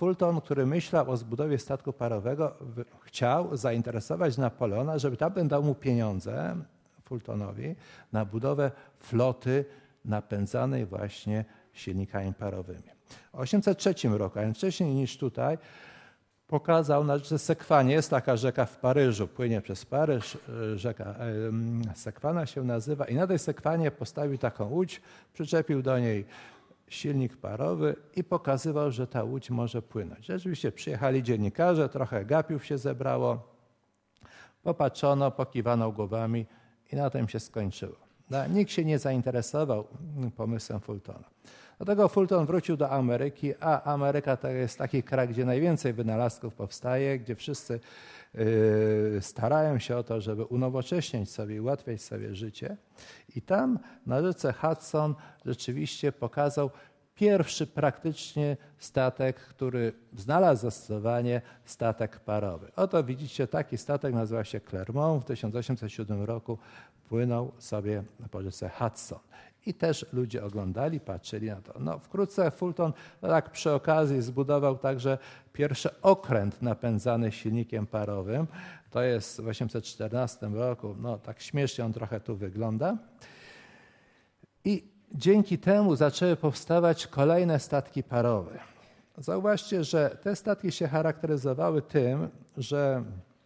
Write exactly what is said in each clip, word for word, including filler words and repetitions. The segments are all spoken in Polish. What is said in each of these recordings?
Fulton, który myślał o zbudowie statku parowego, chciał zainteresować Napoleona, żeby tamten dał mu pieniądze, Fultonowi, na budowę floty napędzanej właśnie silnikami parowymi. W osiemset trzecim roku, a więc wcześniej niż tutaj, pokazał, że Sekwanie, jest taka rzeka w Paryżu, płynie przez Paryż, rzeka Sekwana się nazywa i na tej Sekwanie postawił taką łódź, przyczepił do niej silnik parowy i pokazywał, że ta łódź może płynąć. Rzeczywiście przyjechali dziennikarze, trochę gapiów się zebrało, popatrzono, pokiwano głowami i na tym się skończyło. No, nikt się nie zainteresował pomysłem Fultona. Dlatego Fulton wrócił do Ameryki, a Ameryka to jest taki kraj, gdzie najwięcej wynalazków powstaje, gdzie wszyscy yy, starają się o to, żeby unowocześniać sobie i ułatwiać sobie życie. I tam na rzece Hudson rzeczywiście pokazał pierwszy praktycznie statek, który znalazł zastosowanie, statek parowy. Oto widzicie, taki statek nazywa się Clermont. W tysiąc osiemset siódmym roku płynął sobie po rzece Hudson. I też ludzie oglądali, patrzyli na to. No, wkrótce Fulton tak przy okazji zbudował także pierwszy okręt napędzany silnikiem parowym. To jest w osiemset czternastym roku. No, tak śmiesznie on trochę tu wygląda. I dzięki temu zaczęły powstawać kolejne statki parowe. Zauważcie, że te statki się charakteryzowały tym, że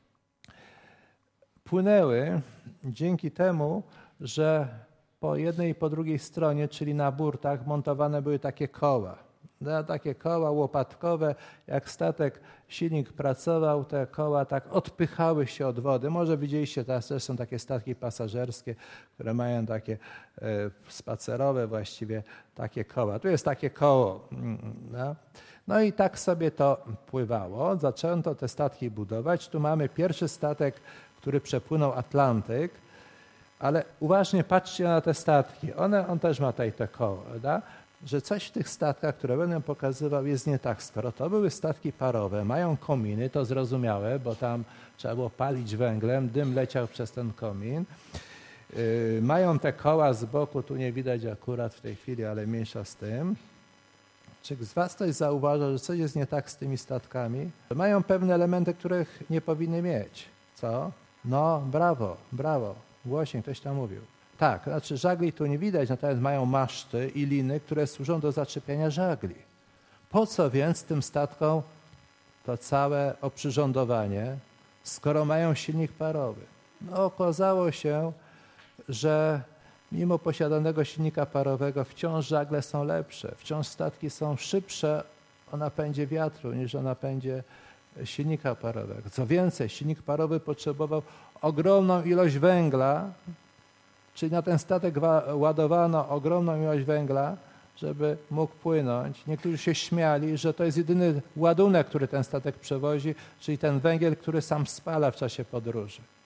płynęły dzięki temu, że po jednej i po drugiej stronie, czyli na burtach, montowane były takie koła. Takie koła łopatkowe, jak statek, silnik pracował, te koła tak odpychały się od wody. Może widzieliście, teraz też są takie statki pasażerskie, które mają takie e, spacerowe właściwie takie koła. Tu jest takie koło. No. no i tak sobie to pływało. Zaczęto te statki budować. Tu mamy pierwszy statek, który przepłynął Atlantyk. Ale uważnie patrzcie na te statki. One, on też ma tutaj te koło, prawda? Że coś w tych statkach, które będę pokazywał, jest nie tak. Skoro to były statki parowe, mają kominy, to zrozumiałe, bo tam trzeba było palić węglem, dym leciał przez ten komin. Yy, mają te koła z boku, tu nie widać akurat w tej chwili, ale mniejsza z tym. Czy z was ktoś zauważa, że coś jest nie tak z tymi statkami? Mają pewne elementy, których nie powinny mieć. Co? No, brawo, brawo. Głośniej ktoś tam mówił. Tak, znaczy żagli tu nie widać, natomiast mają maszty i liny, które służą do zaczepiania żagli. Po co więc tym statkom to całe oprzyrządowanie, skoro mają silnik parowy? No okazało się, że mimo posiadanego silnika parowego wciąż żagle są lepsze, wciąż statki są szybsze o napędzie wiatru niż o napędzie silnika parowego. Co więcej, silnik parowy potrzebował ogromną ilość węgla, czyli na ten statek ładowano ogromną ilość węgla, żeby mógł płynąć. Niektórzy się śmiali, że to jest jedyny ładunek, który ten statek przewozi, czyli ten węgiel, który sam spala w czasie podróży.